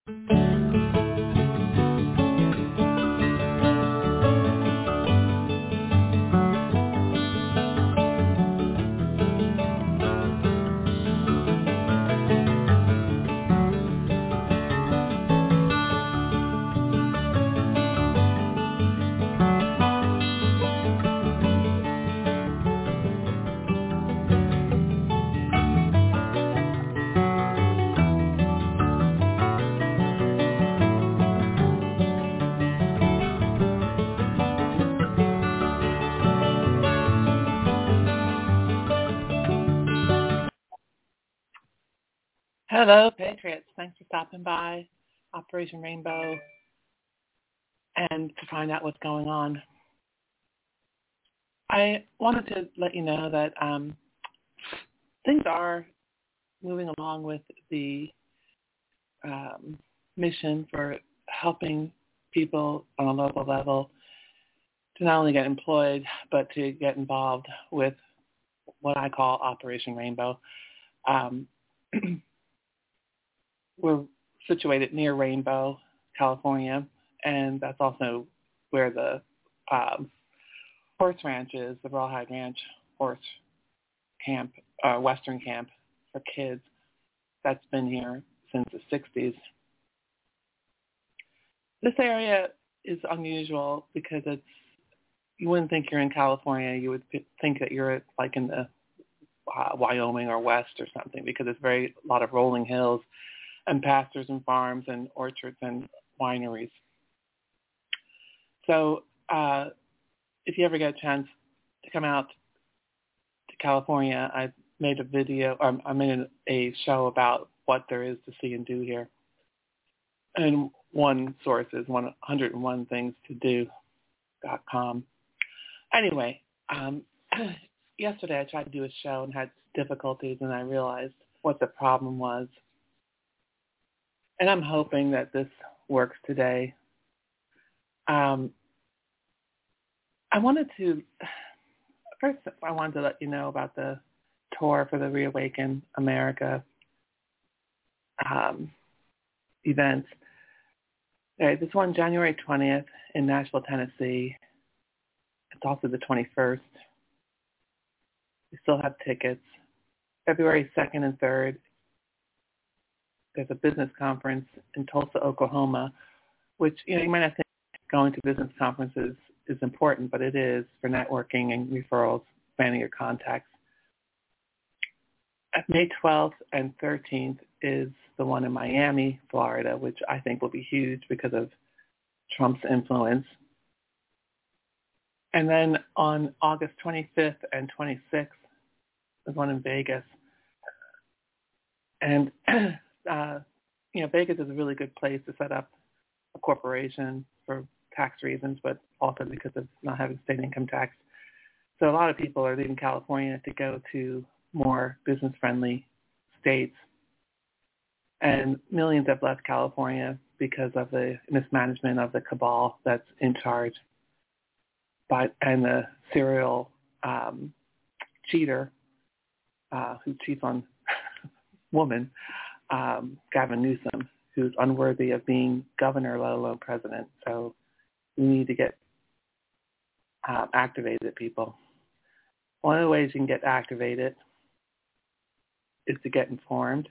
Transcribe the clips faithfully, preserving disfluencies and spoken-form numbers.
Hello, Patriots. Thanks for stopping by Operation Rainbow and to find out what's going on. I wanted to let you know that um, things are moving along with the um, mission for helping people on a local level to not only get employed, but to get involved with what I call Operation Rainbow. Um, We're situated near Rainbow, California, and that's also where the um, horse ranch is, the Rawhide Ranch Horse Camp, uh, Western Camp for kids. That's been here since the sixties. This area is unusual because it's, you wouldn't think you're in California. You would think that you're like in the uh, Wyoming or West or something, because it's very a lot of rolling hills and pastures and farms and orchards and wineries. So uh, if you ever get a chance to come out to California, I made a video, um, I made a show about what there is to see and do here. And one source is one hundred one things to do dot com. Anyway, um, yesterday I tried to do a show and had difficulties, and I realized what the problem was. And I'm hoping that this works today. Um, I wanted to, first I wanted to let you know about the tour for the Reawaken America um, events. Okay, this one, January twentieth in Nashville, Tennessee. It's also the twenty-first. We still have tickets. February second and third. There's a business conference in Tulsa, Oklahoma, which, you know, you might not think going to business conferences is important, but it is for networking and referrals, expanding your contacts. May twelfth and thirteenth is the one in Miami, Florida, which I think will be huge because of Trump's influence. And then on August twenty-fifth and twenty-sixth, there's one in Vegas. And Uh, you know, Vegas is a really good place to set up a corporation for tax reasons, but also because of not having state income tax. So a lot of people are leaving California to go to more business-friendly states. And millions have left California because of the mismanagement of the cabal that's in charge, but, and the serial um, cheater uh, who cheats on women. Um, Gavin Newsom, who's unworthy of being governor, let alone president. So we need to get uh, activated, people. One of the ways you can get activated is to get informed.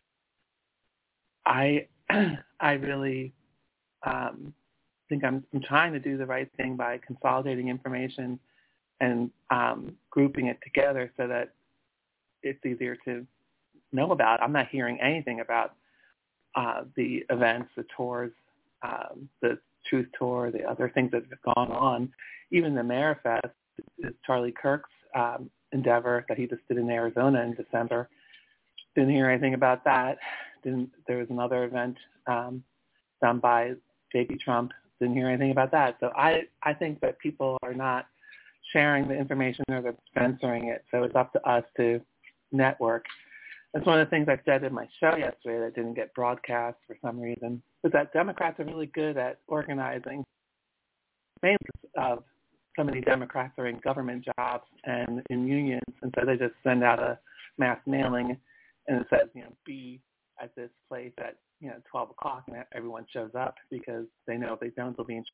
I I really um, think I'm, I'm trying to do the right thing by consolidating information and um, grouping it together so that it's easier to know about. I'm not hearing anything about uh, the events, the tours, um, the Truth Tour, the other things that have gone on. Even the Mayor Fest is Charlie Kirk's um, endeavor that he just did in Arizona in December. Didn't hear anything about that. Didn't. There was another event um, done by J P Trump. Didn't hear anything about that. So I, I think that people are not sharing the information or they're censoring it. So it's up to us to network. That's one of the things I said in my show yesterday that didn't get broadcast for some reason, was that Democrats are really good at organizing. Mainly of so many Democrats are in government jobs and in unions, and so they just send out a mass mailing, and it says, you know, be at this place at, you know, twelve o'clock and everyone shows up because they know if they don't, they'll be in